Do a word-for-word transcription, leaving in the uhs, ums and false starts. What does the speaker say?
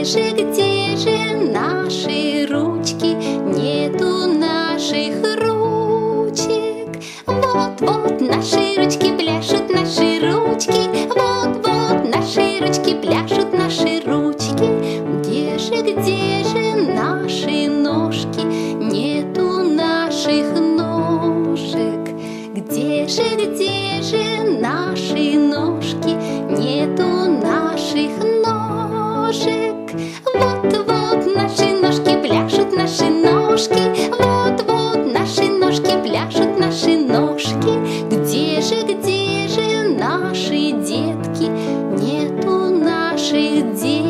же, где же наши ручки? Нету наших ручек. Вот-вот наши ручки пляшут, наши ручки. Вот-вот наши ручки пляшут, наши ручки. Где же, где же наши ножки? Нету наших ножек. Где же, где же наши ножки? Нету наших ножек. Вот-вот наши ножки пляшут, наши ножки. Вот-вот наши ножки пляшут, наши ножки. Где же, где же наши детки? Нету наших деток.